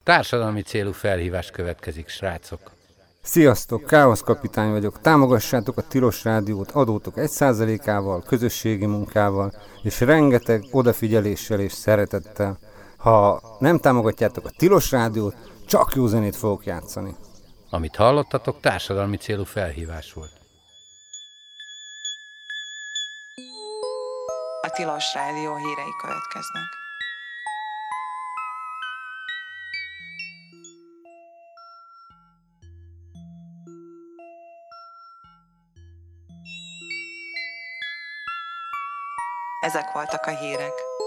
Társadalmi célú felhívás következik, srácok. Sziasztok, Káosz kapitány vagyok. Támogassátok a Tilos Rádiót adótok 1%-ával, közösségi munkával és rengeteg odafigyeléssel és szeretettel. Ha nem támogatjátok a Tilos Rádiót, csak jó zenét fogok játszani. Amit hallottatok, társadalmi célú felhívás volt. A Tilos Rádió hírei következnek. Ezek voltak a hírek.